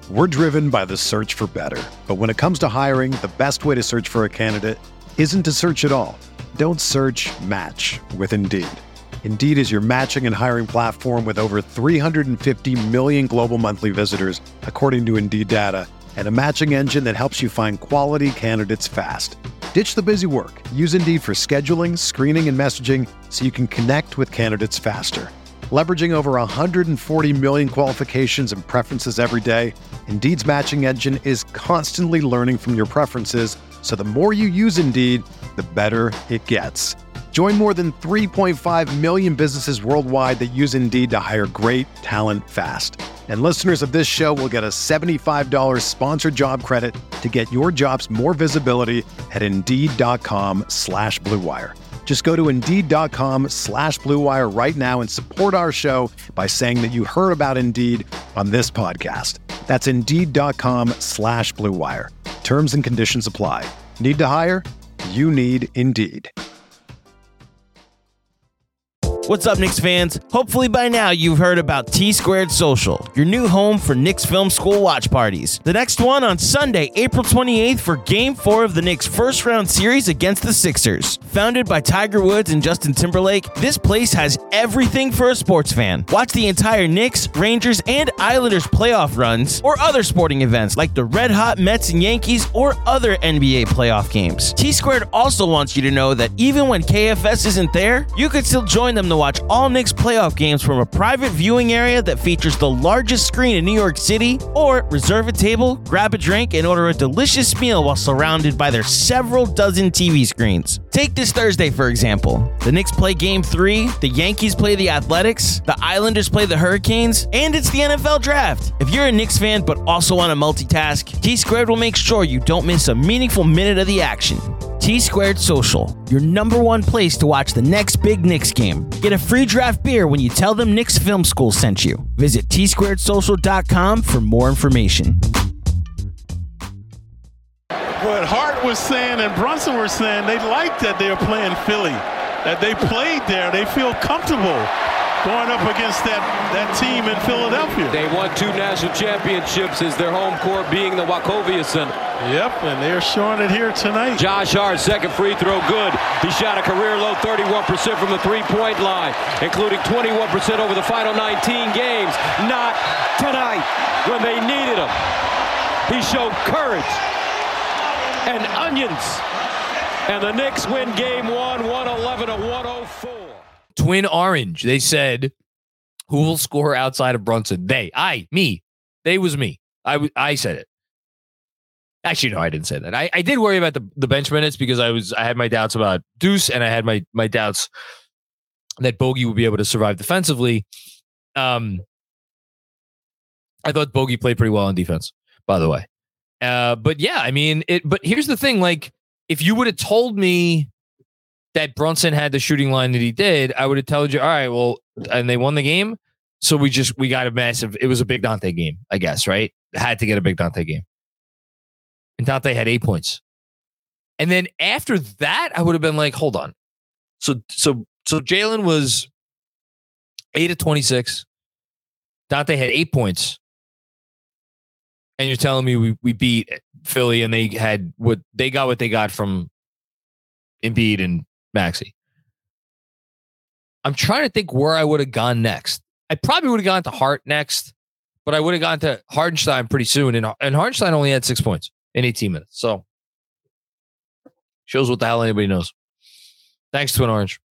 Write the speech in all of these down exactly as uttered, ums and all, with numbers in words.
We're driven by the search for better. But when it comes to hiring, the best way to search for a candidate isn't to search at all. Don't search, match with Indeed. Indeed is your matching and hiring platform with over three hundred fifty million global monthly visitors, according to Indeed data, and a matching engine that helps you find quality candidates fast. Ditch the busy work. Use Indeed for scheduling, screening, and messaging so you can connect with candidates faster. Leveraging over one hundred forty million qualifications and preferences every day, Indeed's matching engine is constantly learning from your preferences, so the more you use Indeed, the better it gets. Join more than three point five million businesses worldwide that use Indeed to hire great talent fast. And listeners of this show will get a seventy-five dollars sponsored job credit to get your jobs more visibility at Indeed.com slash Blue Wire. Just go to Indeed.com slash Blue Wire right now and support our show by saying that you heard about Indeed on this podcast. That's Indeed.com slash Blue Wire. Terms and conditions apply. Need to hire? You need Indeed. What's up, Knicks fans? Hopefully by now you've heard about T-Squared Social, your new home for Knicks Film School watch parties. The next one on Sunday, April twenty-eighth for Game four of the Knicks' first-round series against the Sixers. Founded by Tiger Woods and Justin Timberlake, this place has everything for a sports fan. Watch the entire Knicks, Rangers, and Islanders playoff runs, or other sporting events like the red-hot Mets and Yankees or other N B A playoff games. T-Squared also wants you to know that even when K F S isn't there, you could still join them to watch all Knicks playoff games from a private viewing area that features the largest screen in New York City, or reserve a table, grab a drink, and order a delicious meal while surrounded by their several dozen T V screens. Take this Thursday, for example. The Knicks play Game three, the Yankees play the Athletics, the Islanders play the Hurricanes, and it's the N F L Draft. If you're a Knicks fan but also want to multitask, T-Squared will make sure you don't miss a meaningful minute of the action. T-Squared Social, your number one place to watch the next big Knicks game. Get a free draft beer when you tell them Knicks Film School sent you. Visit T squared social dot com for more information. What Hart was saying and Brunson were saying, they liked that they were playing Philly, that they played there. They feel comfortable going up against that, that team in Philadelphia. They won two national championships as their home court being the Wachovia Center. Yep, and they're showing it here tonight. Josh Hart, second free throw, good. He shot a career low thirty-one percent from the three-point line, including twenty-one percent over the final nineteen games. Not tonight when they needed him. He showed courage and onions. And the Knicks win game one, one eleven to one oh four. Twin Orange. They said, who will score outside of Brunson? They, I, me. They was me. I, I said it. Actually, no, I didn't say that. I, I did worry about the, the bench minutes because I was I had my doubts about Deuce and I had my my doubts that Bogey would be able to survive defensively. Um, I thought Bogey played pretty well on defense, by the way. Uh, but yeah, I mean, it. But here's the thing: like, if you would have told me that Brunson had the shooting line that he did, I would have told you, all right, well, and they won the game. So we just, we got a massive, it was a big Dante game, I guess, right? Had to get a big Dante game. And Dante had eight points. And then after that, I would have been like, hold on. So, so, so Jalen was eight of twenty-six. Dante had eight points. And you're telling me we, we beat Philly and they had what they got, what they got from Embiid and Maxey. I'm trying to think where I would have gone next. I probably would have gone to Hart next, but I would have gone to Hardenstein pretty soon. And, and Hardenstein only had six points in eighteen minutes. So shows what the hell anybody knows. Thanks, Twin Orange.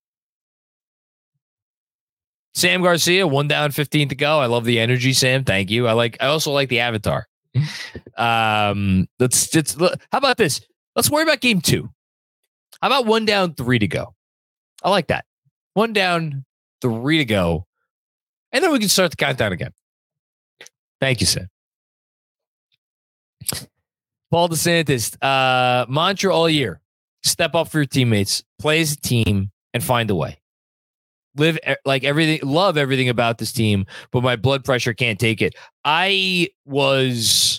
Sam Garcia, one down, fifteen to go. I love the energy, Sam. Thank you. I like. I also like the avatar. um, let's just. How about this? Let's worry about game two. How about one down, three to go? I like that. One down, three to go. And then we can start the countdown again. Thank you, Sam. Paul DeSantis, uh, mantra all year. Step up for your teammates, play as a team, and find a way. Live like everything, love everything about this team, but my blood pressure can't take it. I was,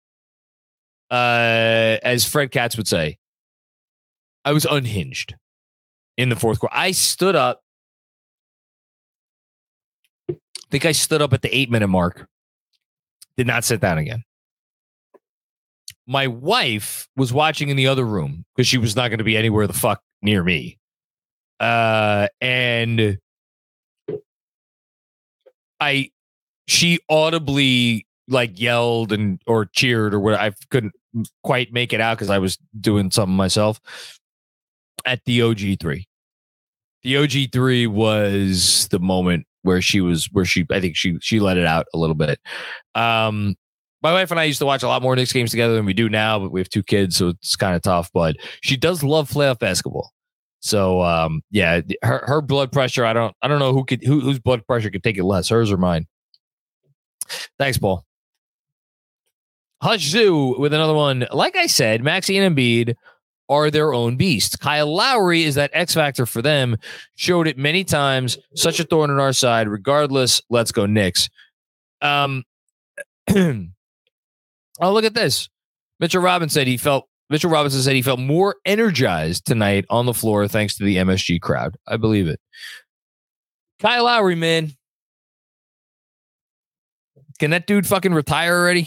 uh, as Fred Katz would say, I was unhinged in the fourth quarter. I stood up. I think I stood up at the eight minute mark Did not sit down again. My wife was watching in the other room because she was not going to be anywhere the fuck near me. Uh, and I, she audibly like yelled and or cheered or what. I couldn't quite make it out because I was doing something myself at the O G three. The O G three was the moment where she was, where she, I think she, she let it out a little bit. Um, My wife and I used to watch a lot more Knicks games together than we do now, but we have two kids, so it's kind of tough. But she does love playoff basketball. So um, yeah, her her blood pressure. I don't I don't know who could who, whose blood pressure could take it less, hers or mine. Thanks, Paul. Hush Zoo with another one. Like I said, Maxey and Embiid are their own beasts. Kyle Lowry is that X factor for them. Showed it many times. Such a thorn in our side. Regardless, let's go Knicks. Um. Oh, look at this. Mitchell Robinson said he felt Mitchell Robinson said he felt more energized tonight on the floor thanks to the M S G crowd. I believe it. Kyle Lowry, man. Can that dude fucking retire already?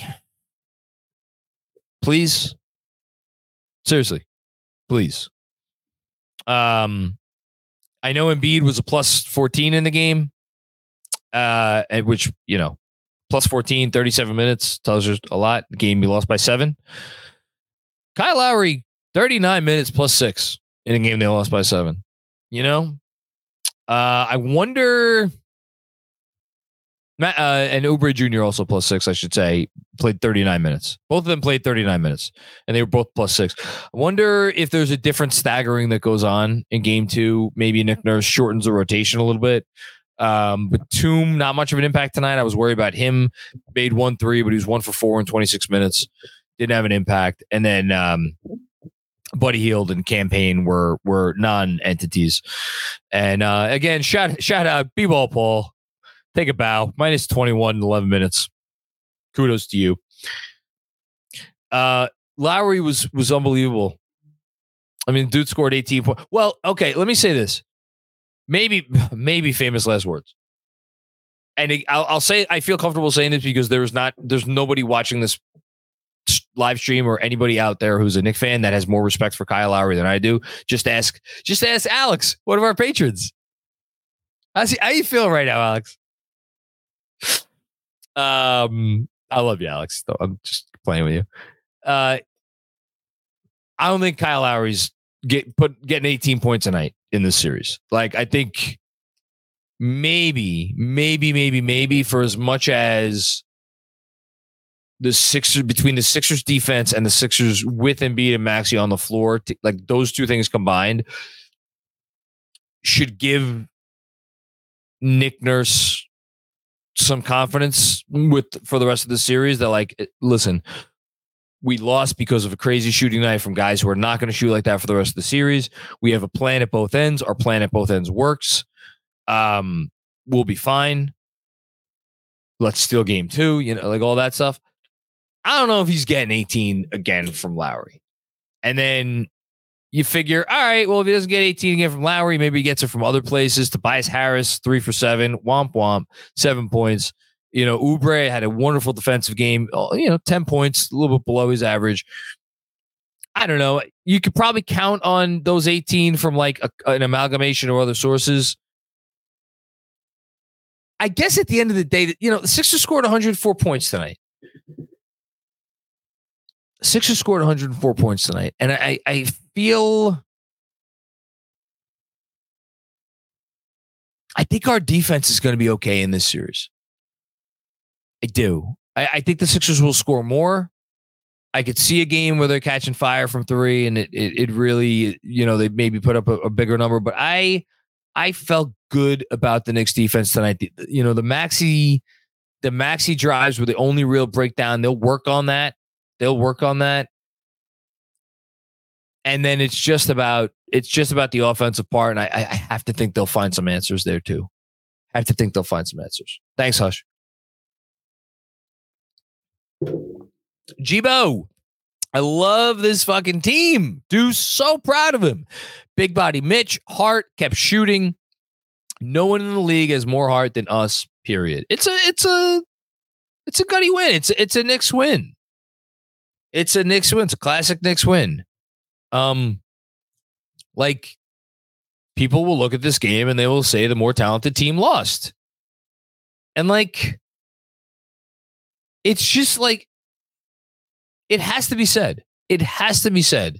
Please. Seriously. Please. Um, I know Embiid was a plus fourteen in the game. Uh, at which, you know, plus fourteen, thirty-seven minutes tells you a lot. The game be lost by seven. Kyle Lowry, thirty-nine minutes plus six in a game they lost by seven. You know, uh, I wonder. Matt, uh, and Oubre Junior also plus six, I should say, played thirty-nine minutes. Both of them played thirty-nine minutes, and they were both plus six. I wonder if there's a different staggering that goes on in game two. Maybe Nick Nurse shortens the rotation a little bit. Um, Batum, not much of an impact tonight. I was worried about him. Made one three, but he was one for four in twenty-six minutes. Didn't have an impact. And then um, Buddy Hield and Campaign were were non-entities. And uh, again, shout shout out B-Ball Paul. Take a bow. Minus twenty-one in eleven minutes. Kudos to you. Uh, Lowry was was unbelievable. I mean, dude scored eighteen points. Well, okay, let me say this. Maybe, maybe famous last words. And it, I'll, I'll say I feel comfortable saying this because there's not, there's nobody watching this live stream or anybody out there who's a Knicks fan that has more respect for Kyle Lowry than I do. Just ask, just ask Alex, one of our patrons. How's he, how you feeling right now, Alex? Um, I love you, Alex. Though I'm just playing with you. Uh, I don't think Kyle Lowry's get put getting eighteen points a night in this series. Like, I think maybe, maybe, maybe, maybe for as much as the Sixers, between the Sixers defense and the Sixers with Embiid and Maxey on the floor, t- like those two things combined should give Nick Nurse some confidence with for the rest of the series that, like, listen, we lost because of a crazy shooting night from guys who are not going to shoot like that for the rest of the series. We have a plan at both ends. Our plan at both ends works. Um, we'll be fine. Let's steal game two, you know, like all that stuff. I don't know if he's getting eighteen again from Lowry. And then you figure, all right, well, if he doesn't get eighteen again from Lowry, maybe he gets it from other places. Tobias Harris, three for seven, womp womp, seven points. You know, Oubre had a wonderful defensive game, you know, ten points, a little bit below his average. I don't know. You could probably count on those eighteen from like a, an amalgamation or other sources. I guess at the end of the day, you know, the Sixers scored one hundred four points tonight. The Sixers scored one hundred four points tonight. And I, I feel, I think our defense is going to be okay in this series. I do. I, I think the Sixers will score more. I could see a game where they're catching fire from three, and it it, it really, you know, they maybe put up a, a bigger number. But I I felt good about the Knicks defense tonight. The, you know, the Maxey the Maxey drives were the only real breakdown. They'll work on that. They'll work on that. And then it's just about it's just about the offensive part, and I, I have to think they'll find some answers there too. I have to think they'll find some answers. Thanks, Hush. Jibo, I love this fucking team. Dude, so proud of him. Big body Mitch, Hart kept shooting. No one in the league has more heart than us, period. It's a, it's a, It's a gutty win. It's it's a Knicks win. It's a Knicks win. It's a classic Knicks win. Um, like people will look at this game and they will say the more talented team lost. And like, it's just like, it has to be said. It has to be said.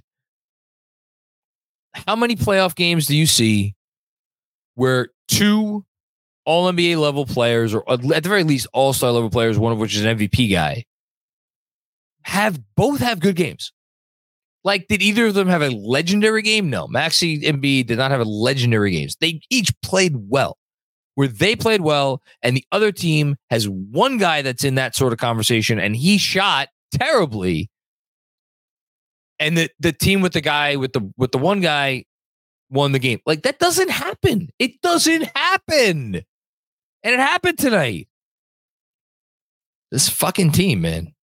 How many playoff games do you see where two all N B A level players, or at the very least all-star level players, one of which is an M V P guy, have both have good games? Like, did either of them have a legendary game? No. Maxey and Embiid did not have a legendary games. They each played well. Where they played well, and the other team has one guy that's in that sort of conversation, and he shot terribly. And the, the team with the guy with the with the one guy won the game. Like, that doesn't happen. It doesn't happen. And it happened tonight. This fucking team, man.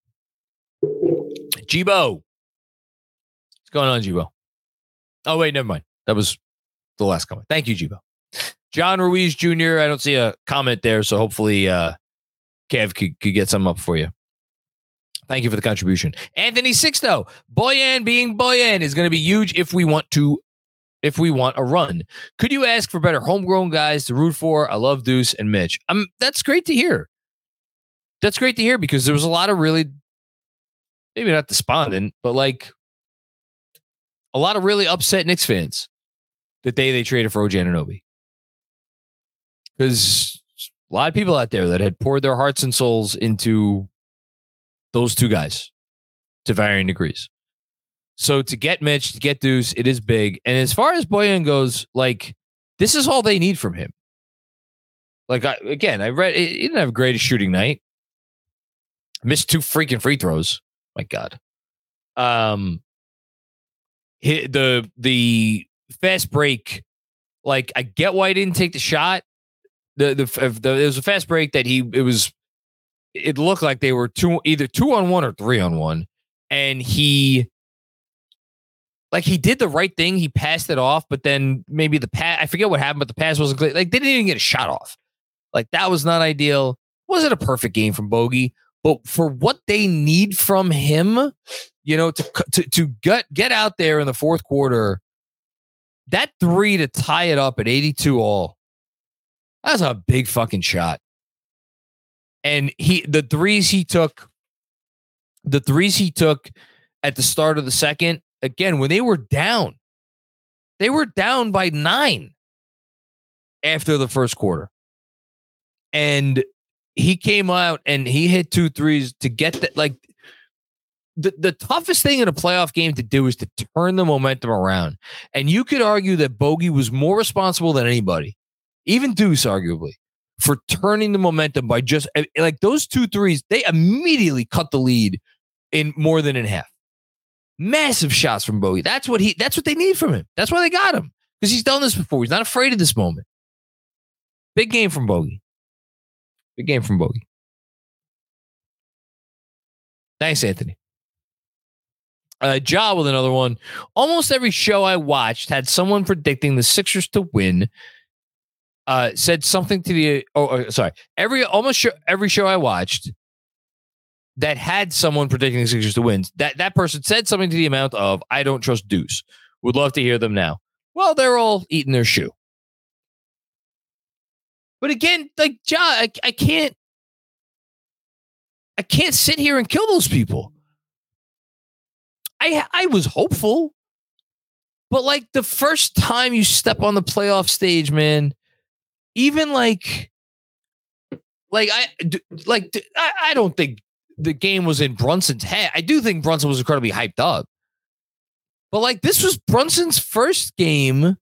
Jibo. What's going on, Jibo? Oh, wait, never mind. That was the last comment. Thank you, Jibo. John Ruiz Junior I don't see a comment there, so hopefully uh, Kev could, could get some up for you. Thank you for the contribution. Anthony Sixto. Boyan being Boyan is going to be huge if we want to, if we want a run. Could you ask for better homegrown guys to root for? I love Deuce and Mitch. Um, that's great to hear. That's great to hear because there was a lot of really, maybe not despondent, but like a lot of really upset Knicks fans the day they traded for O G Anunoby. Because a lot of people out there that had poured their hearts and souls into those two guys to varying degrees. So to get Mitch, to get Deuce, it is big. And as far as Boyan goes, like, this is all they need from him. Like, I, again, I read, he didn't have a greatest shooting night. Missed two freaking free throws. My God. Um, hit the, the fast break, like, I get why he didn't take the shot. The, the the there was a fast break that he it was it looked like they were two either two on one or three on one, and he like he did the right thing. He passed it off, but then maybe the pass I forget what happened, but the pass wasn't clear. Like they didn't even get a shot off. Like that was not ideal. Wasn't a perfect game from Bogey, but for what they need from him, you know, to to to get get out there in the fourth quarter, that three to tie it up at eighty-two all. That's a big fucking shot. And he, the threes he took, the threes he took at the start of the second, again, when they were down, they were down by nine after the first quarter. And he came out and he hit two threes to get that. Like the, the toughest thing in a playoff game to do is to turn the momentum around. And you could argue that Bogey was more responsible than anybody. Even Deuce, arguably, for turning the momentum by just like those two threes, they immediately cut the lead in more than in half. Massive shots from Bogey. That's what he. That's what they need from him. That's why they got him because he's done this before. He's not afraid of this moment. Big game from Bogey. Big game from Bogey. Thanks, Anthony. Uh, Ja with another one. Almost every show I watched had someone predicting the Sixers to win. Uh, said something to the oh, oh sorry every almost show, every show I watched that had someone predicting the Sixers to win, that that person said something to the amount of I don't trust Deuce. Would love to hear them now. Well, they're all eating their shoe. But again, like Ja, I, I can't I can't sit here and kill those people. I I was hopeful, but like the first time you step on the playoff stage, man. Even like, like I like I, I don't think the game was in Brunson's head. I do think Brunson was incredibly hyped up, but like this was Brunson's first game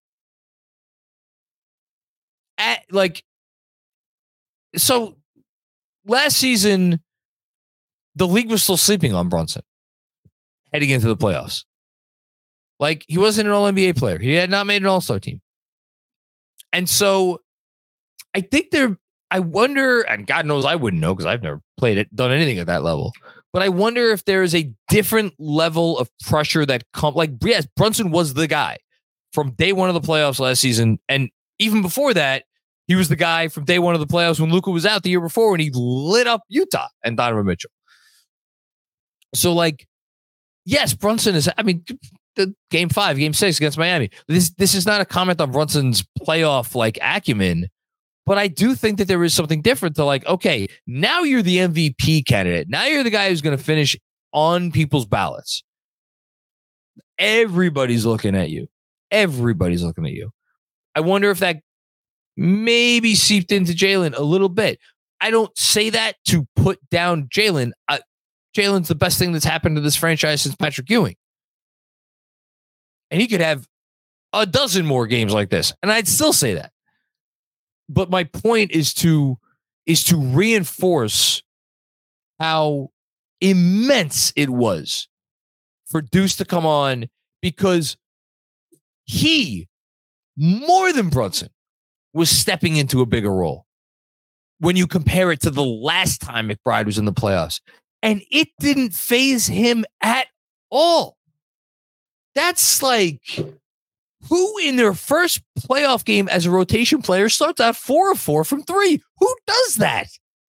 at like. So last season, the league was still sleeping on Brunson heading into the playoffs. Like he wasn't an All N B A player. He had not made an All-Star team, and so. I think they're, I wonder, and God knows I wouldn't know because I've never played it, done anything at that level. But I wonder if there is a different level of pressure that comes, like, yes, Brunson was the guy from day one of the playoffs last season. And even before that, He was the guy from day one of the playoffs when Luka was out the year before when he lit up Utah and Donovan Mitchell. So, like, yes, Brunson is, I mean, the game five, game six against Miami. This this is not a comment on Brunson's playoff, like, acumen, but I do think that there is something different to, like, okay, now you're the M V P candidate. Now you're the guy who's going to finish on people's ballots. Everybody's looking at you. Everybody's looking at you. I wonder if that maybe seeped into Jalen a little bit. I don't say that to put down Jalen. Uh, Jalen's the best thing that's happened to this franchise since Patrick Ewing. And he could have a dozen more games like this. And I'd still say that. But my point is to, is to reinforce how immense it was for Deuce to come on, because he, more than Brunson, was stepping into a bigger role when you compare it to the last time McBride was in the playoffs. And it didn't faze him at all. That's like, who in their first playoff game as a rotation player starts out four of four from three? Who does that?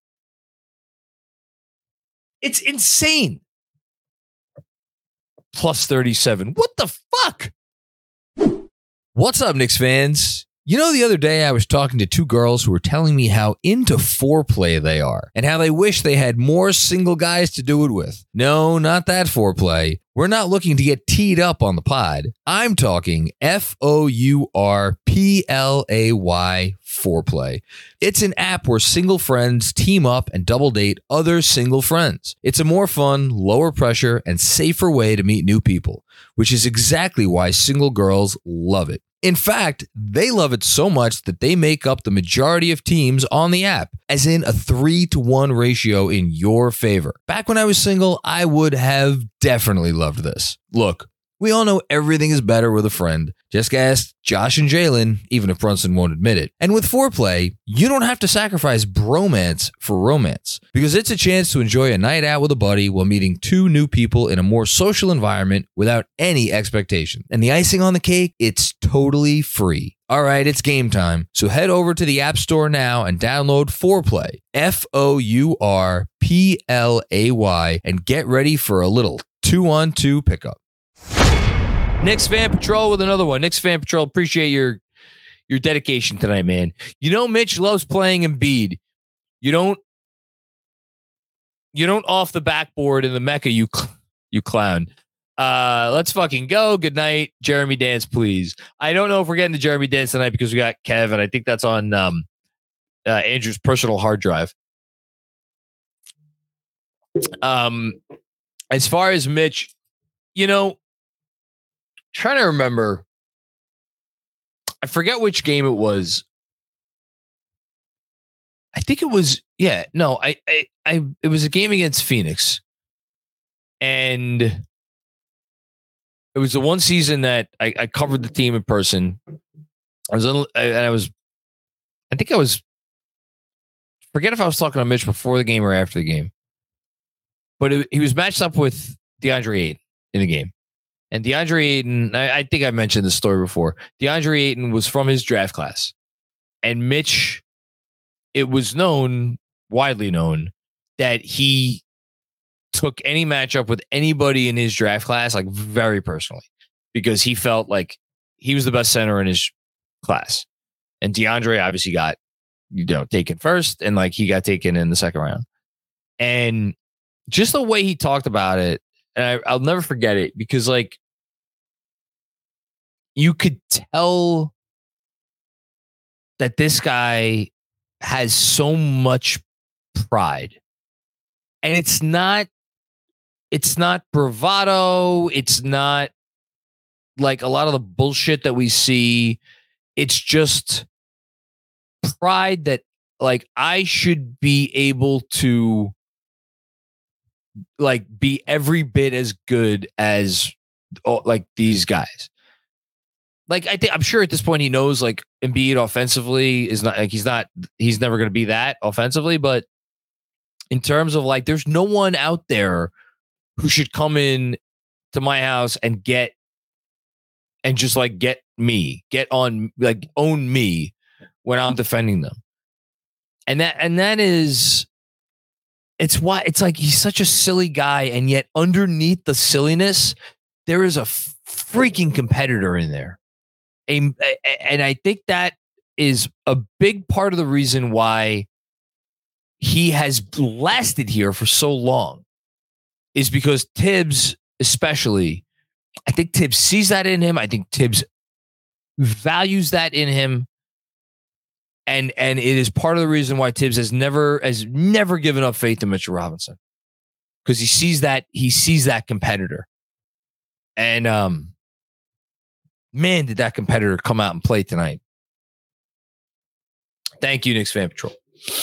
It's insane. Plus thirty-seven. What the fuck? What's up, Knicks fans? You know, the other day I was talking to two girls who were telling me how into foreplay they are and how they wish they had more single guys to do it with. No, not that foreplay. We're not looking to get teed up on the pod. I'm talking F O U R P L A Y foreplay. It's an app where single friends team up and double date other single friends. It's a more fun, lower pressure, and safer way to meet new people, which is exactly why single girls love it. In fact, they love it so much that they make up the majority of teams on the app, as in a three to one ratio in your favor. Back when I was single, I would have definitely loved this. Look, we all know everything is better with a friend. Just ask Josh and Jalen, even if Brunson won't admit it. And with foreplay, you don't have to sacrifice bromance for romance, because it's a chance to enjoy a night out with a buddy while meeting two new people in a more social environment without any expectation. And the icing on the cake, it's totally free. All right, it's game time. So head over to the App Store now and download foreplay, F O U R P L A Y, and get ready for a little two-on-two pickup. Knicks Fan Patrol with another one. Knicks Fan Patrol, appreciate your your dedication tonight, man. You know Mitch loves playing Embiid. You don't you don't off the backboard in the Mecca, you you clown. Uh, let's fucking go. Good night, Jeremy Dance, please. I don't know if we're getting to Jeremy Dance tonight because we got Kev, and I think that's on um, uh, Andrew's personal hard drive. Um, as far as Mitch, you know. Trying to remember, I forget which game it was. I think it was, yeah, no, I, I, I, it was a game against Phoenix, and it was the one season that I, I covered the team in person. I was, and I was, I think I was, forget if I was talking to Mitch before the game or after the game, but it, he was matched up with DeAndre Ayton in the game. And DeAndre Ayton, I, I think I mentioned this story before. DeAndre Ayton was from his draft class. And Mitch, it was known, widely known, that he took any matchup with anybody in his draft class, like very personally, because he felt like he was the best center in his class. And DeAndre obviously got, you know, taken first, and like he got taken in the second round. And just the way he talked about it, and I, I'll never forget it, because like you could tell that this guy has so much pride, and it's not, it's not bravado. It's not like a lot of the bullshit that we see. It's just pride that like I should be able to like be every bit as good as oh, like these guys. Like I think I'm sure at this point he knows like Embiid offensively is not like he's not he's never going to be that offensively, but in terms of like there's no one out there who should come in to my house and get and just like get me, get on like own me when I'm defending them. And that and that is it's why it's like he's such a silly guy, and yet underneath the silliness, there is a freaking competitor in there. A, and I think that is a big part of the reason why he has lasted here for so long, is because Tibbs, especially, I think Tibbs sees that in him. I think Tibbs values that in him. And and it is part of the reason why Tibbs has never has never given up faith in Mitchell Robinson, because he sees that he sees that competitor. And um, man, did that competitor come out and play tonight? Thank you, Knicks Fan Patrol.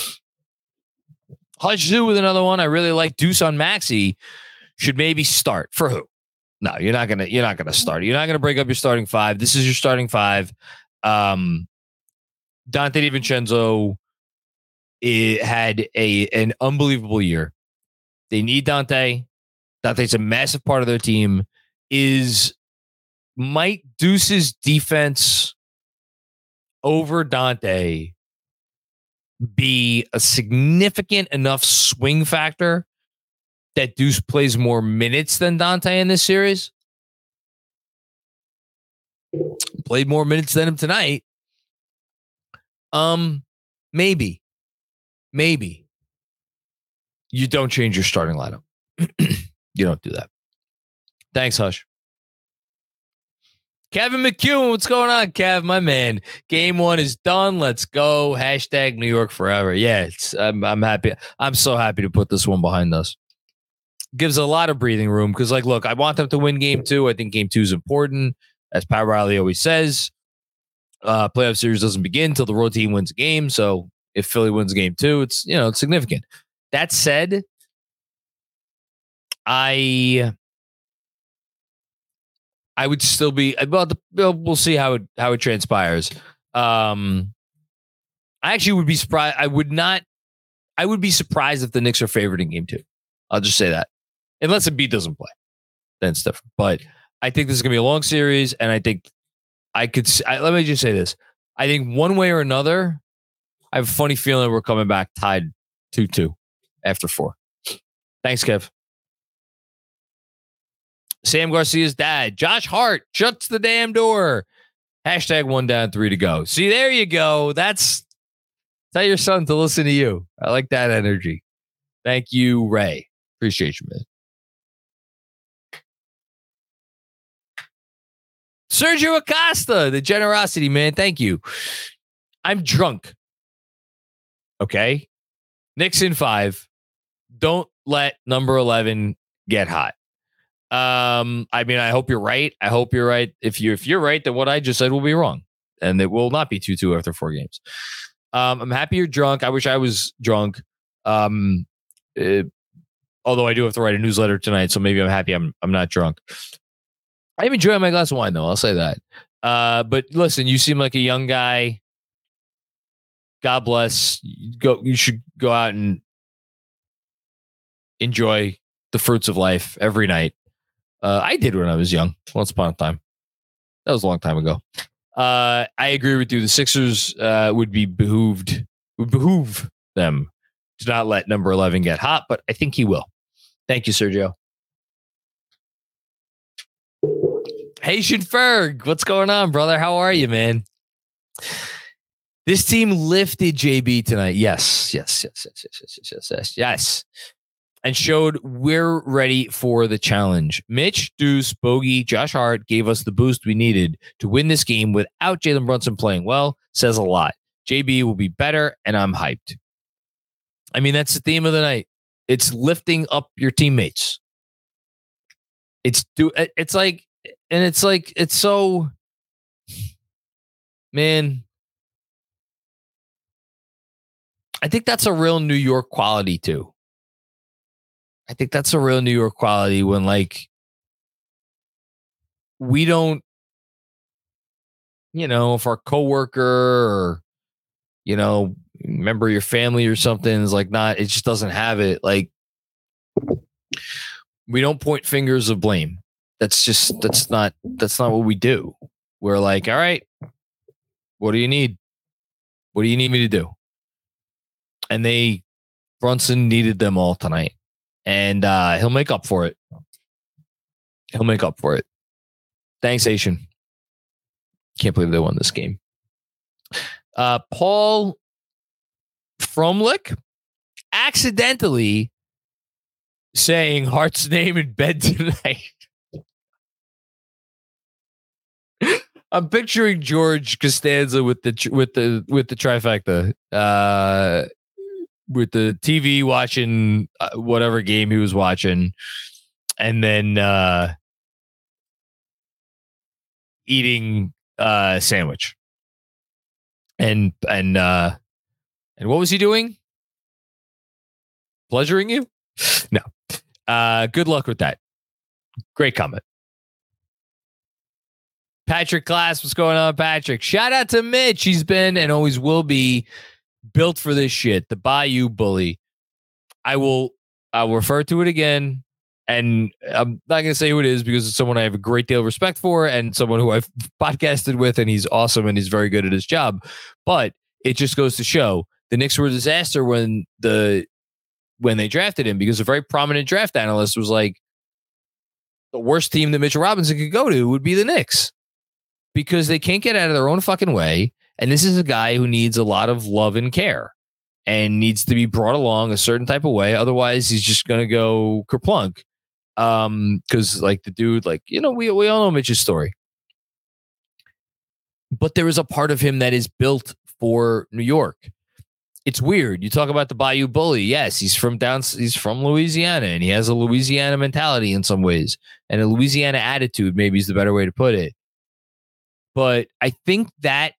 Hush Zoo with another one. I really like Deuce on Maxey. Should maybe start for who? No, you're not gonna. You're not gonna start. You're not gonna break up your starting five. This is your starting five. Um. Dante DiVincenzo it had a an unbelievable year. They need Dante. Dante's a massive part of their team. Is might Deuce's defense over Dante be a significant enough swing factor that Deuce plays more minutes than Dante in this series? Played more minutes than him tonight. Um, maybe, maybe you don't change your starting lineup. You don't do that. Thanks, Hush. Kevin McEwen, what's going on, Kev? My man, game one is done. Let's go. Hashtag New York forever. Yeah, it's, I'm, I'm happy. I'm so happy to put this one behind us. Gives a lot of breathing room because, like, look, I want them to win game two. I think game two is important, as Pat Riley always says. Uh, playoff series doesn't begin until the road team wins a game. So if Philly wins game two, it's, you know, it's significant. That said, I I would still be, well, the, we'll see how it, how it transpires. Um, I actually would be surprised. I would not, I would be surprised if the Knicks are favored in game two. I'll just say that. Unless Embiid doesn't play, then it's different. But I think this is going to be a long series, and I think I could, I, let me just say this. I think one way or another, I have a funny feeling we're coming back tied two two after four. Thanks, Kev. Sam Garcia's dad, Josh Hart, shuts the damn door. Hashtag one down, three to go. See, there you go. That's, tell your son to listen to you. I like that energy. Thank you, Ray. Appreciate you, man. Sergio Acosta, the generosity, man. Thank you. I'm drunk. Okay. Knicks in five. Don't let number eleven get hot. Um, I mean, I hope you're right. I hope you're right. If you if you're right, then what I just said will be wrong. And it will not be two two after four games. Um, I'm happy you're drunk. I wish I was drunk. Um, it, although I do have to write a newsletter tonight, so maybe I'm happy I'm I'm not drunk. I'm enjoying my glass of wine, though. I'll say that. Uh, but listen, you seem like a young guy. God bless. You go. You should go out and enjoy the fruits of life every night. Uh, I did when I was young, once upon a time. That was a long time ago. Uh, I agree with you. The Sixers uh, would be behooved, would behoove them to not let number eleven get hot, but I think he will. Thank you, Sergio. Haitian Ferg, what's going on, brother? How are you, man? This team lifted J B tonight. Yes, yes, yes, yes, yes, yes, yes, yes, yes. And showed we're ready for the challenge. Mitch, Deuce, Bogey, Josh Hart gave us the boost we needed to win this game without Jalen Brunson playing well. Says a lot. J B will be better, and I'm hyped. I mean, that's the theme of the night. It's lifting up your teammates. It's do. It's like, and it's like, it's so, man. I think that's a real New York quality too. I think that's a real New York quality when, like, we don't, you know, if our coworker or, you know, member of your family or something is like not, it just doesn't have it. Like, we don't point fingers of blame. That's just, that's not, that's not what we do. We're like, all right, what do you need? What do you need me to do? And they, Brunson needed them all tonight. And uh, he'll make up for it. He'll make up for it. Thanks, Asian. Can't believe they won this game. Uh, Paul Fromlich accidentally saying Hart's name in bed tonight. I'm picturing George Costanza with the with the with the trifecta, uh, with the T V watching uh, whatever game he was watching, and then uh, eating uh, a sandwich. And and uh, and what was he doing? Pleasuring you? No. Uh, good luck with that. Great comment. Patrick Glass, what's going on, Patrick? Shout out to Mitch. He's been and always will be built for this shit. The Bayou Bully. I will I'll refer to it again. And I'm not going to say who it is because it's someone I have a great deal of respect for and someone who I've podcasted with, and he's awesome and he's very good at his job. But it just goes to show the Knicks were a disaster when the when they drafted him, because a very prominent draft analyst was like, the worst team that Mitchell Robinson could go to would be the Knicks, because they can't get out of their own fucking way. And this is a guy who needs a lot of love and care and needs to be brought along a certain type of way. Otherwise, he's just going to go kerplunk. Um, because like the dude, like, you know, we, we all know Mitch's story. But there is a part of him that is built for New York. It's weird. You talk about the Bayou Bully. Yes, he's from down. He's from Louisiana, and he has a Louisiana mentality in some ways, and a Louisiana attitude. Maybe is the better way to put it. But I think that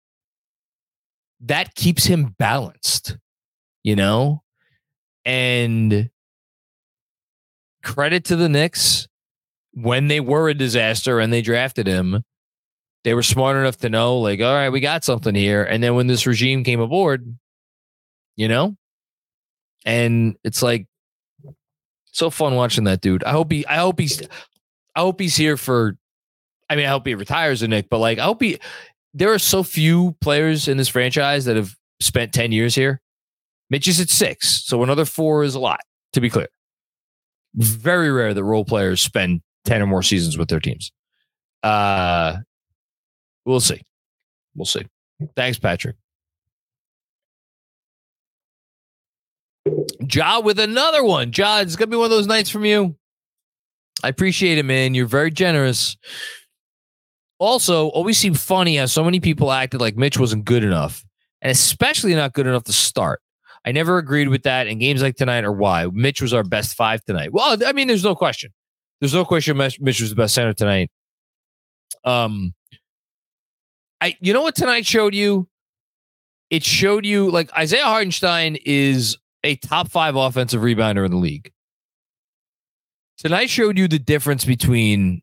that keeps him balanced, you know. And credit to the Knicks, when they were a disaster and they drafted him, they were smart enough to know, like, all right, we got something here. And then when this regime came aboard, you know, and it's like so fun watching that dude. I hope he, I hope he's, I hope he's here for, I mean, I hope he retires, a Nick, but like, I hope he, there are so few players in this franchise that have spent ten years here. Mitch is at six. So another four is a lot, to be clear. Very rare that role players spend ten or more seasons with their teams. Uh, we'll see. We'll see. Thanks, Patrick. Ja with another one. Ja, it's going to be one of those nights from you. I appreciate it, man. You're very generous. Also, always seemed funny how so many people acted like Mitch wasn't good enough, and especially not good enough to start. I never agreed with that, and games like tonight are why. Mitch was our best five tonight. Well, I mean, there's no question. There's no question Mitch was the best center tonight. Um, I, you know what tonight showed you? It showed you, like, Isaiah Hartenstein is a top five offensive rebounder in the league. Tonight showed you the difference between,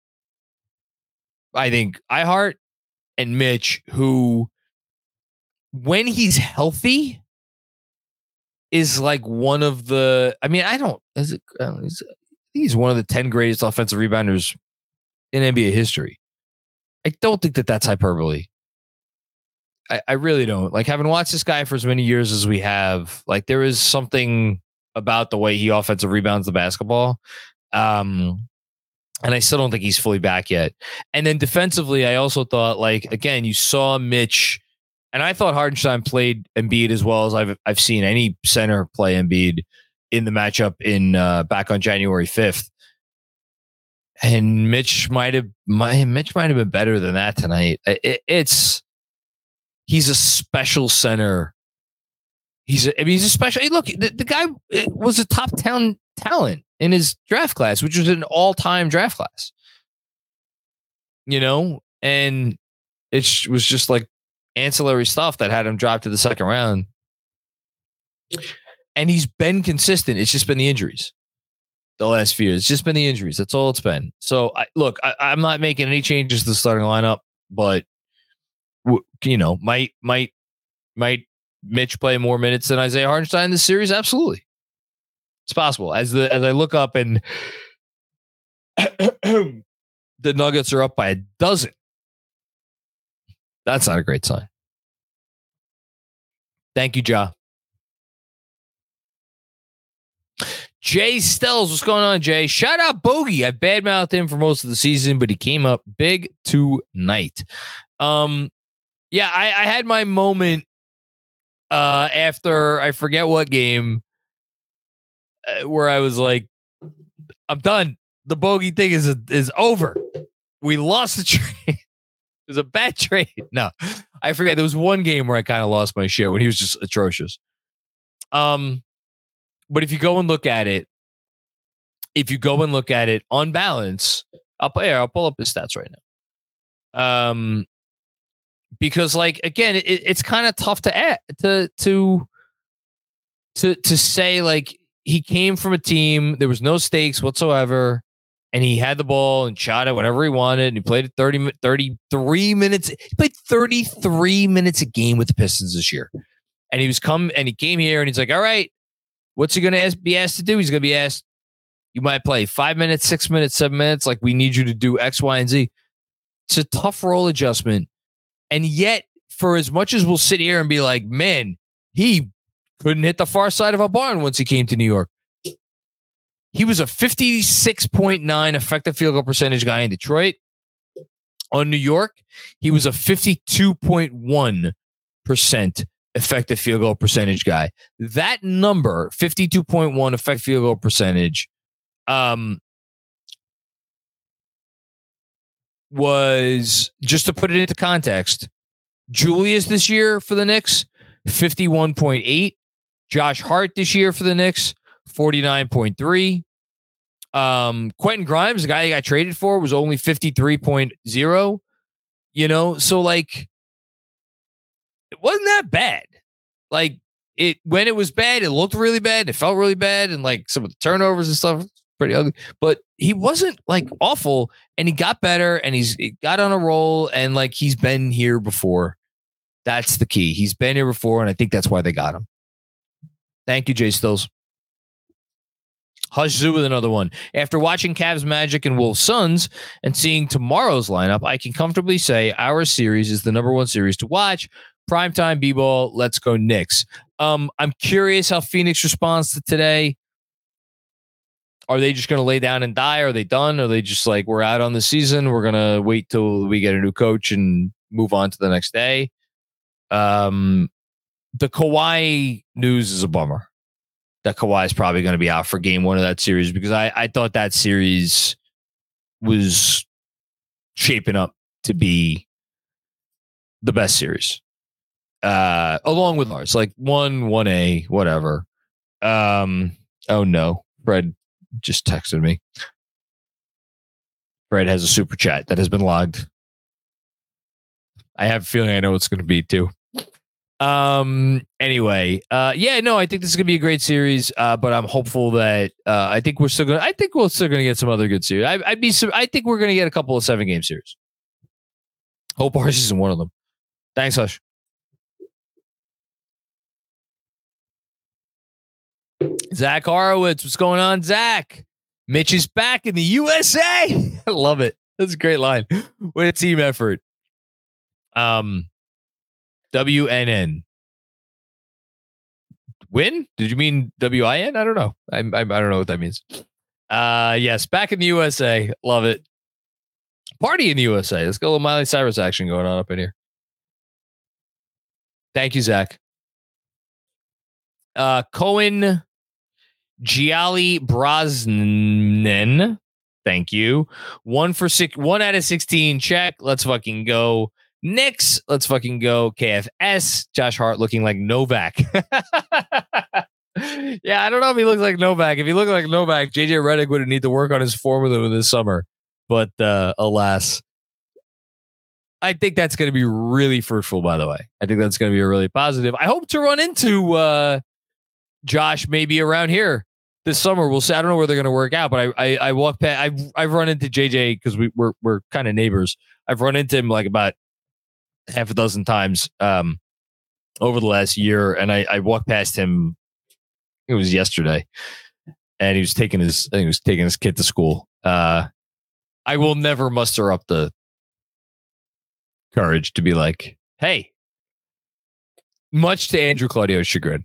I think, iHeart and Mitch, who, when he's healthy, is like one of the, I mean, I don't, is it, uh, he's, he's one of the ten greatest offensive rebounders in N B A history. I don't think that that's hyperbole. I, I really don't. Like, having watched this guy for as many years as we have, like, there is something about the way he offensive rebounds the basketball. Um, and I still don't think he's fully back yet. And then defensively, I also thought, like, again, you saw Mitch, and I thought Hartenstein played Embiid as well as I've I've seen any center play Embiid in the matchup in uh, back on January fifth. And Mitch might have my Mitch might have been better than that tonight. It, it's he's a special center. He's a, I mean, he's a special. Hey, look, the, the guy was a top town talent in his draft class, which was an all time draft class. You know, and it was just like ancillary stuff that had him drop to the second round. And he's been consistent. It's just been the injuries the last few years. It's just been the injuries. That's all it's been. So I, look, I, I'm not making any changes to the starting lineup, but you know, might, might, might Mitch play more minutes than Isaiah Hartenstein in this series? Absolutely. It's possible. As the, as I look up and the Nuggets are up by a dozen. That's not a great sign. Thank you, Ja. Jay Stells, what's going on, Jay? Shout out Bogey. I badmouthed him for most of the season, but he came up big tonight. Um, yeah, I, I had my moment uh, after I forget what game uh, where I was like, I'm done. The Bogey thing is is over. We lost the trade. It was a bad trade. No, I forget. There was one game where I kind of lost my shit when he was just atrocious. Um. But if you go and look at it, if you go and look at it on balance, I'll here, I'll pull up his stats right now. Um, because like again, it, it's kind of tough to add, to to to to say like he came from a team, there was no stakes whatsoever, and he had the ball and shot it whenever he wanted, and he played it thirty, thirty-three minutes. He played thirty-three minutes a game with the Pistons this year, and he was come and he came here and he's like, all right. What's he going to be asked to do? He's going to be asked, you might play five minutes, six minutes, seven minutes. Like, we need you to do X, Y, and Z. It's a tough role adjustment. And yet, for as much as we'll sit here and be like, man, he couldn't hit the far side of a barn once he came to New York. He was a fifty-six point nine effective field goal percentage guy in Detroit. On New York, he was a fifty-two point one percent effective field goal percentage guy. That number, fifty-two point one effective field goal percentage, um, was, just to put it into context, Julius this year for the Knicks, fifty-one point eight. Josh Hart this year for the Knicks, forty-nine point three. Um, Quentin Grimes, the guy he got traded for, was only fifty-three point zero. You know, so like, it wasn't that bad. Like it, when it was bad, it looked really bad. It felt really bad. And like some of the turnovers and stuff, pretty ugly, but he wasn't like awful, and he got better, and he's he got on a roll, and like, he's been here before. That's the key. He's been here before. And I think that's why they got him. Thank you, Jay Stills. Hush Zoo with another one. After watching Cavs Magic and Wolves Suns and seeing tomorrow's lineup, I can comfortably say our series is the number one series to watch. Primetime B-ball. Let's go Knicks. Um, I'm curious how Phoenix responds to today. Are they just going to lay down and die? Are they done? Are they just like, we're out on the season, we're going to wait till we get a new coach and move on to the next day? Um, the Kawhi news is a bummer. That Kawhi is probably going to be out for game one of that series, because I, I thought that series was shaping up to be the best series. Uh, along with ours, like one, one A, whatever. Um, oh no, Fred just texted me. Fred has a super chat that has been logged. I have a feeling I know it's going to be too. Um. Anyway, uh, yeah, no, I think this is gonna be a great series. Uh, but I'm hopeful that uh, I think we're still gonna. I think we're still gonna get some other good series. I, I'd be. I think we're gonna get a couple of seven game series. Hope ours isn't one of them. Thanks, Hush. Zach Horowitz, what's going on, Zach? Mitch is back in the U S A. I love it. That's a great line. What a team effort. Um. W N N. Win? Did you mean W I N? I don't know. I, I I don't know what that means. Uh, yes, back in the U S A. Love it. Party in the U S A. Let's get a little Miley Cyrus action going on up in here. Thank you, Zach. Uh, Cohen Gialli Brosnan. Thank you. One for six. One out of sixteen. Check. Let's fucking go. Knicks, let's fucking go. K F S, Josh Hart looking like Novak. Yeah, I don't know if he looks like Novak. If he looked like Novak, J J Redick would need to work on his formula this summer. But uh, alas, I think that's going to be really fruitful, by the way. I think that's going to be a really positive. I hope to run into uh, Josh maybe around here this summer. We'll see. I don't know where they're going to work out, but I I, I walk past. I've, I've run into J J because we, we're, we're kind of neighbors. I've run into him like about half a dozen times um, over the last year. And I, I walked past him. It was yesterday, and he was taking his, I think he was taking his kid to school. Uh, I will never muster up the courage to be like, hey, much to Andrew Claudio's chagrin.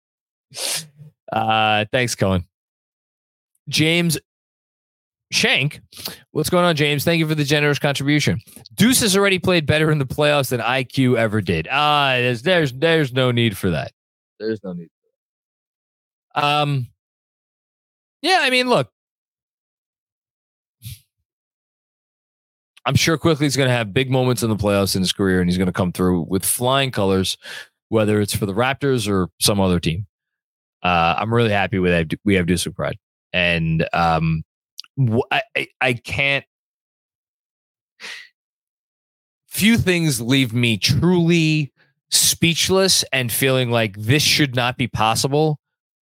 Uh, thanks, Cohen. James Shank. What's going on, James? Thank you for the generous contribution. Deuce has already played better in the playoffs than I Q ever did. Ah, uh, there's, there's there's no need for that. There's no need for that. Um, yeah, I mean, look. I'm sure Quickly is going to have big moments in the playoffs in his career, and he's going to come through with flying colors, whether it's for the Raptors or some other team. Uh, I'm really happy with that. We have Deuce McBride. And um, I, I, I can't. Few things leave me truly speechless and feeling like this should not be possible.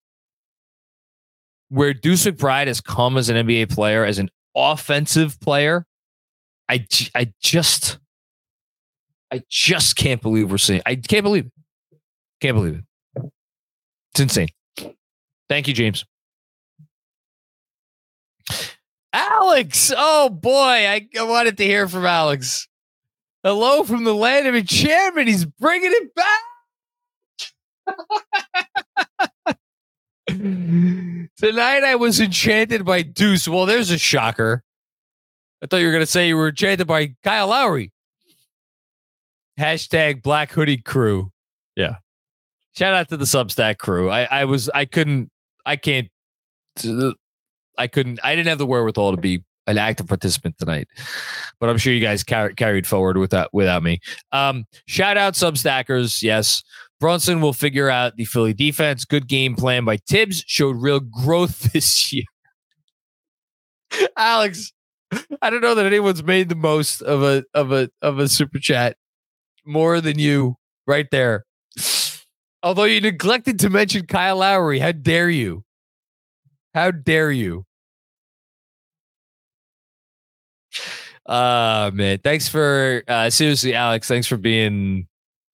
Where Deuce McBride has come as an N B A player, as an offensive player, I, I just, I just can't believe we're seeing. I can't believe it. Can't believe it. It's insane. Thank you, James. Alex. Oh boy, I, I wanted to hear from Alex. Hello from the land of enchantment. He's bringing it back. Tonight I was enchanted by Deuce. Well, there's a shocker. I thought you were going to say you were enchanted by Kyle Lowry. Hashtag Black Hoodie Crew. Yeah. Shout out to the Substack crew. I, I was, I couldn't, I can't, I couldn't, I didn't have the wherewithal to be an active participant tonight, but I'm sure you guys car- carried forward with that without me. Um, shout out Substackers. Yes. Brunson will figure out the Philly defense. Good game plan by Tibbs. Showed real growth this year. Alex, I don't know that anyone's made the most of a of a of a super chat more than you right there. Although you neglected to mention Kyle Lowry. How dare you? How dare you? Uh man, thanks for uh seriously, Alex, thanks for being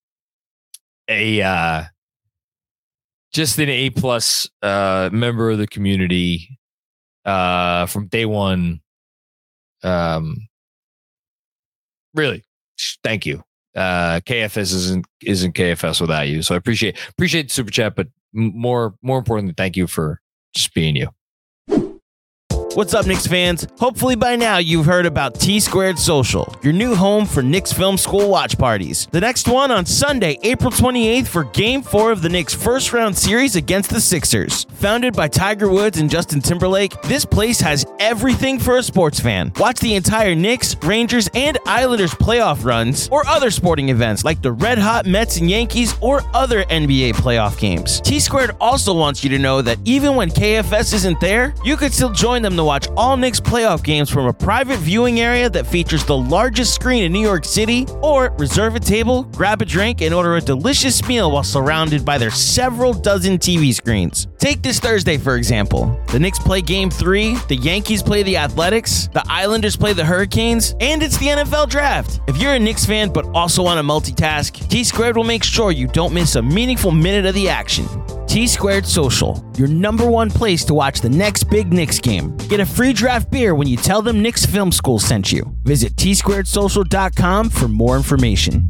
a uh just an A plus uh member of the community uh from day one. Um, really, thank you. Uh, K F S isn't isn't K F S without you, so I appreciate appreciate the super chat, but more more importantly, thank you for just being you. What's up, Knicks fans? Hopefully by now you've heard about T Squared Social, your new home for Knicks Film School watch parties. The next one on Sunday, April twenty-eighth for Game four of the Knicks' first-round series against the Sixers. Founded by Tiger Woods and Justin Timberlake, this place has everything for a sports fan. Watch the entire Knicks, Rangers, and Islanders playoff runs, or other sporting events like the Red Hot Mets and Yankees, or other N B A playoff games. T Squared also wants you to know that even when K F S isn't there, you could still join them to watch all Knicks playoff games from a private viewing area that features the largest screen in New York City, or reserve a table, grab a drink, and order a delicious meal while surrounded by their several dozen T V screens. Take this Thursday, for example. The Knicks play Game three, the Yankees play the Athletics, the Islanders play the Hurricanes, and it's the N F L Draft. If you're a Knicks fan but also want to multitask, T-Squared will make sure you don't miss a meaningful minute of the action. T-Squared Social, your number one place to watch the next big Knicks game. Get a free draft beer when you tell them Knicks Film School sent you. Visit T squared social dot com for more information.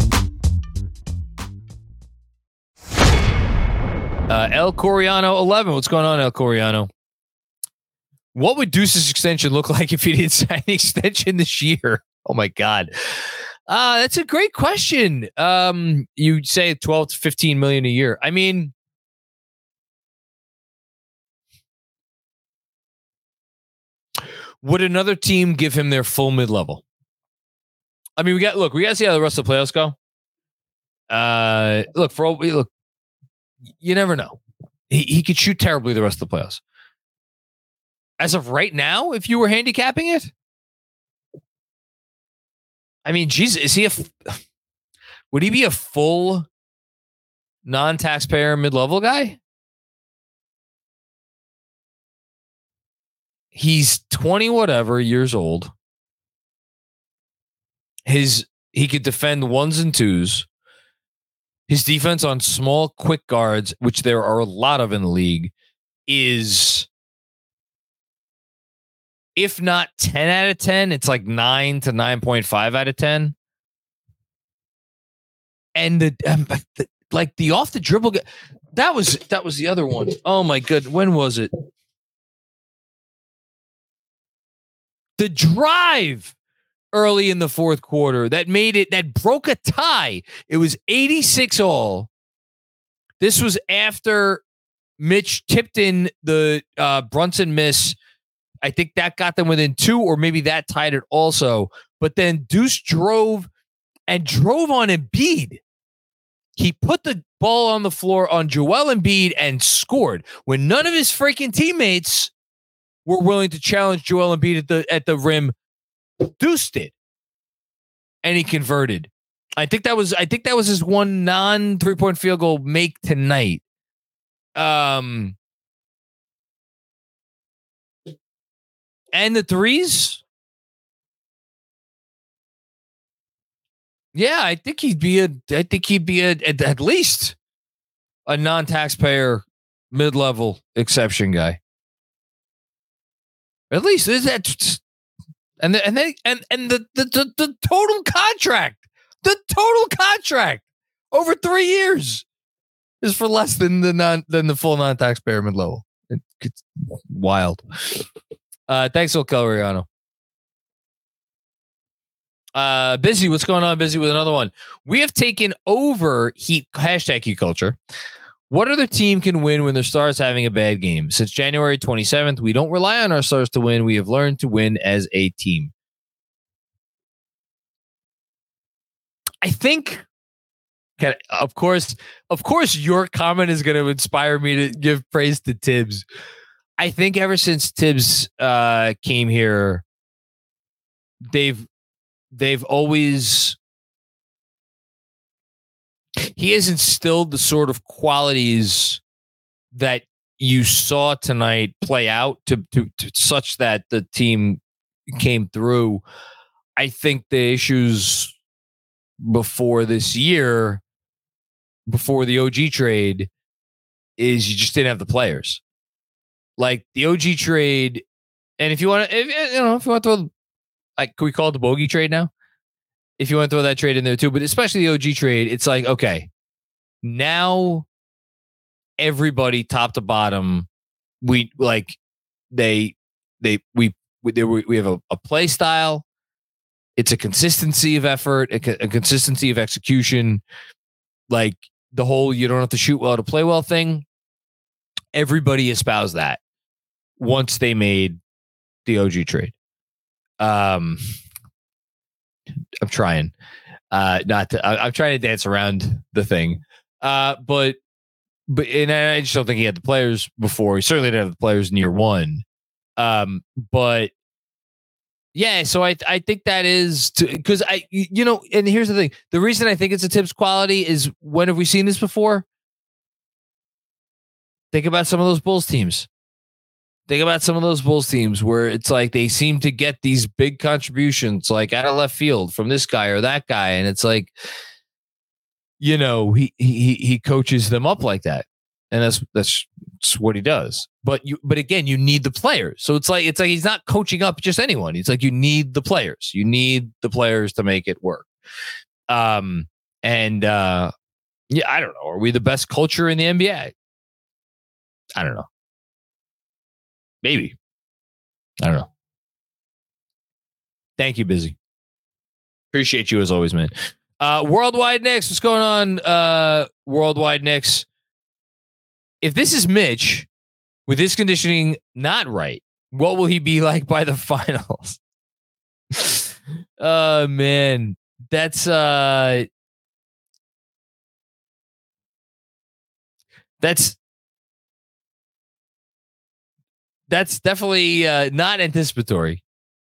Uh, El Coriano eleven. What's going on, El Coriano? What would Deuce's extension look like if he didn't sign the extension this year? Oh my God. Uh, that's a great question. Um, you say twelve to fifteen million a year. I mean, would another team give him their full mid-level? I mean, we got look. We got to see how the rest of the playoffs go. Uh, look for all we look. You never know. He he could shoot terribly the rest of the playoffs. As of right now, if you were handicapping it, I mean, geez, is he a? Would he be a full non-taxpayer mid-level guy? He's twenty whatever years old. His he could defend ones and twos. His defense on small, quick guards, which there are a lot of in the league, is, if not ten out of ten, it's like nine to nine point five out of ten. And the, um, the like the off the dribble. That was that was the other one. Oh my good. When was it? The drive early in the fourth quarter that made it, that broke a tie. It was eighty-six all. This was after Mitch tipped in the uh, Brunson miss. I think that got them within two, or maybe that tied it also. But then Deuce drove and drove on Embiid. He put the ball on the floor on Joel Embiid and scored when none of his freaking teammates were willing to challenge Joel Embiid at the at the rim. Deuce did, and he converted. I think that was I think that was his one non three point field goal make tonight. Um, and the threes. Yeah, I think he'd be a. I think he'd be a, at, at least a non-taxpayer mid-level exception guy. At least is that, and the, and they and and the, the the the total contract, the total contract over three years is for less than the non than the full non-taxpayer mid-level. It, it's wild. Uh, thanks, Phil Calriano. Uh, busy. What's going on? Busy with another one. We have taken over Heat hashtag Heat culture. What other team can win when their stars having a bad game? Since January twenty-seventh, we don't rely on our stars to win. We have learned to win as a team. I think, of course, of course, your comment is going to inspire me to give praise to Tibbs. I think ever since Tibbs uh, came here, they've they've always. He has instilled the sort of qualities that you saw tonight play out to, to, to such that the team came through. I think the issues before this year, before the O G trade, is you just didn't have the players. Like the O G trade, and if you want to, if, you know, if you want to throw, like, can we call it the bogey trade now? If you want to throw that trade in there too, but especially the O G trade, it's like, okay, now everybody top to bottom, we like they, they, we, we, they, we have a, a play style. It's a consistency of effort, a, a consistency of execution. Like the whole, you don't have to shoot well to play well thing. Everybody espoused that once they made the O G trade. Um, I'm trying, uh, not to. I, I'm trying to dance around the thing, uh, but but and I just don't think he had the players before. He certainly didn't have the players in year one, um, but yeah. So I I think that is because I you know, and here's the thing: the reason I think it's a Tibbs quality is when have we seen this before? Think about some of those Bulls teams. Think about some of those Bulls teams where it's like they seem to get these big contributions like out of left field from this guy or that guy. And it's like, you know, he he he coaches them up like that. And that's that's, that's what he does. But you but again, you need the players. So it's like it's like he's not coaching up just anyone. It's like you need the players. You need the players to make it work. Um and uh yeah, I don't know. Are we the best culture in the N B A? I don't know. Maybe. I don't know. Thank you, Busy. Appreciate you as always, man. Uh, Worldwide Knicks. What's going on, uh, Worldwide Knicks? If this is Mitch, with his conditioning not right, what will he be like by the finals? Oh, uh, man. That's... Uh, that's... That's definitely uh, not anticipatory.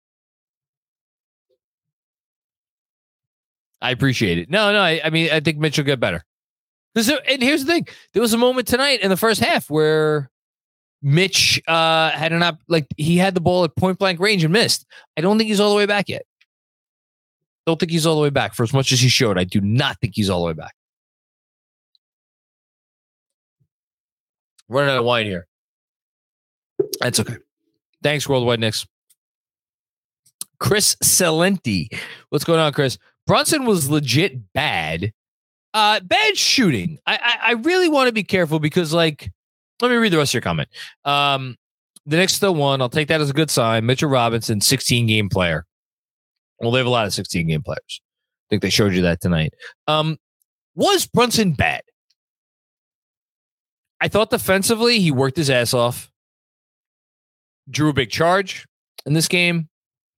I appreciate it. No, no, I, I mean, I think Mitch will get better. There, and here's the thing. There was a moment tonight in the first half where Mitch uh, had an up, like he had the ball at point blank range and missed. I don't think he's all the way back yet. Don't think he's all the way back for as much as he showed. I do not think he's all the way back. Running out of wine here. That's okay. Thanks, Worldwide Knicks. Chris Salenti. What's going on, Chris? Brunson was legit bad. Uh, bad shooting. I, I I really want to be careful because, like, let me read the rest of your comment. Um, the Knicks still won. I'll take that as a good sign. Mitchell Robinson, sixteen game player. Well, they have a lot of sixteen game players. I think they showed you that tonight. Um, was Brunson bad? I thought defensively he worked his ass off. Drew a big charge in this game.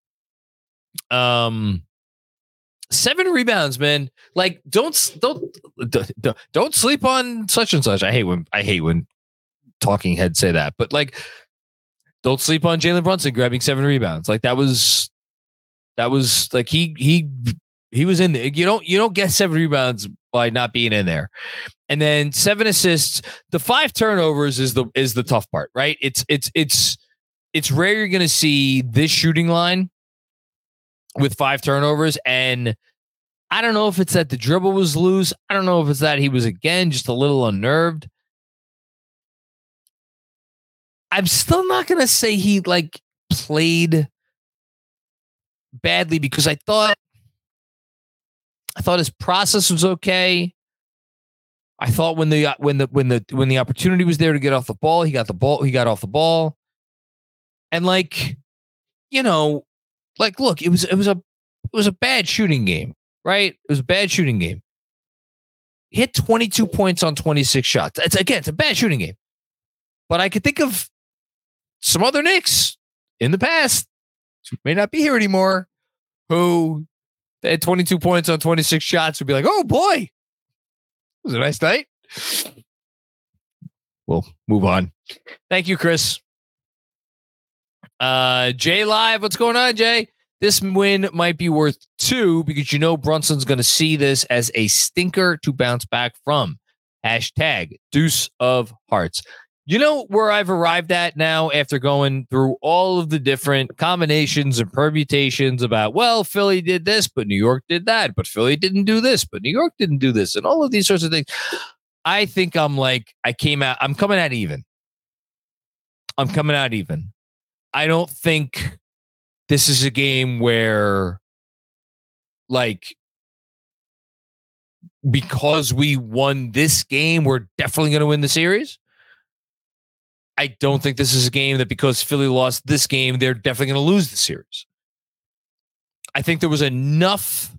Um. Seven rebounds, man. Like, don't don't don't don't sleep on such and such. I hate when I hate when talking heads say that, but like, don't sleep on Jalen Brunson grabbing seven rebounds. Like that was that was like he he he was in there. You don't you don't get seven rebounds by not being in there. And then seven assists. The five turnovers is the is the tough part, right? It's it's it's it's rare you're gonna see this shooting line with five turnovers. And I don't know if it's that the dribble was loose. I don't know if it's that he was, again, just a little unnerved. I'm still not going to say he like played badly because I thought, I thought his process was okay. I thought when the, when the, when the, when the opportunity was there to get off the ball, he got the ball, he got off the ball. And like, you know, Like, look, it was it was a it was a bad shooting game, right? It was a bad shooting game. He hit twenty-two points on twenty-six shots. It's again, it's a bad shooting game. But I could think of some other Knicks in the past, who may not be here anymore, who they had twenty-two points on twenty-six shots would be like, oh boy, it was a nice night. We'll move on. Thank you, Chris. Uh, Jay Live, what's going on, Jay? This win might be worth two because you know Brunson's going to see this as a stinker to bounce back from. Hashtag Deuce of Hearts. You know where I've arrived at now after going through all of the different combinations and permutations about, well, Philly did this, but New York did that, but Philly didn't do this, but New York didn't do this, and all of these sorts of things. I think I'm like, I came out, I'm coming out even. I'm coming out even. I don't think this is a game where, like, because we won this game, we're definitely going to win the series. I don't think this is a game that because Philly lost this game, they're definitely going to lose the series. I think there was enough,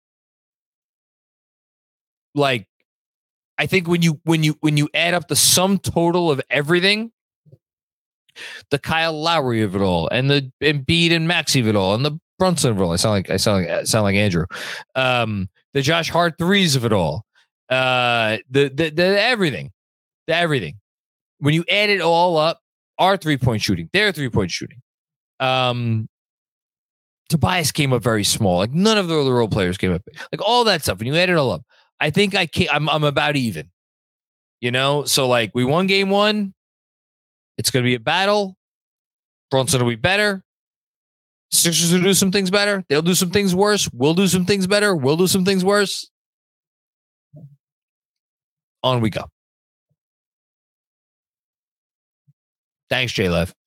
like, I think when you when you when you add up the sum total of everything, the Kyle Lowry of it all, and the Embiid and Maxey of it all, and the Brunson of it all. I sound like I sound like I sound like Andrew. Um, the Josh Hart threes of it all. Uh, the the the everything, the everything. When you add it all up, our three point shooting, their three point shooting. Um, Tobias came up very small. Like none of the other role players came up. Like all that stuff. When you add it all up, I think I can I'm I'm about even. You know, so like we won game one. It's going to be a battle. Brunson will be better. Sixers will do some things better. They'll do some things worse. We'll do some things better. We'll do some things worse. On we go. Thanks, Jay Lev.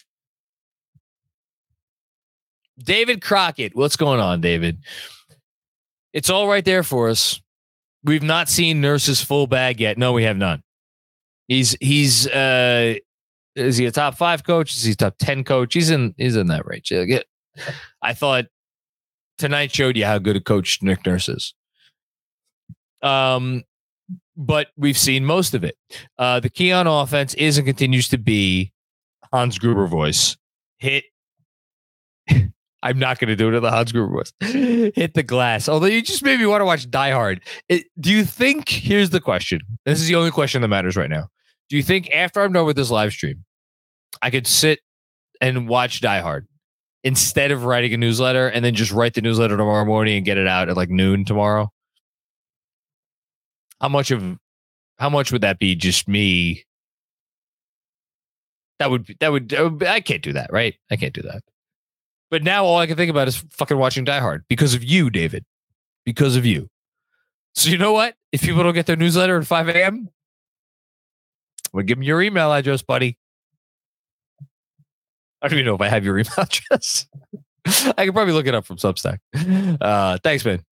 David Crockett. What's going on, David? It's all right there for us. We've not seen Nurse's full bag yet. No, we have none. He's, he's, uh, Is he a top five coach? Is he a top ten coach? He's in he's in that range. I thought tonight showed you how good a coach Nick Nurse is. Um, but we've seen most of it. Uh, the key on offense is and continues to be Hans Gruber voice. Hit. I'm not going to do it in the Hans Gruber voice. Hit the glass. Although you just made me want to watch Die Hard. It, do you think? Here's the question. This is the only question that matters right now. Do you think after I'm done with this live stream, I could sit and watch Die Hard instead of writing a newsletter and then just write the newsletter tomorrow morning and get it out at like noon tomorrow? How much of, how much would that be just me? That would, that would, I can't do that, right? I can't do that. But now all I can think about is fucking watching Die Hard because of you, David, because of you. So you know what? If people don't get their newsletter at five a.m., well, give me your email address, buddy. I don't even know if I have your email address. I could probably look it up from Substack. Uh, thanks, man.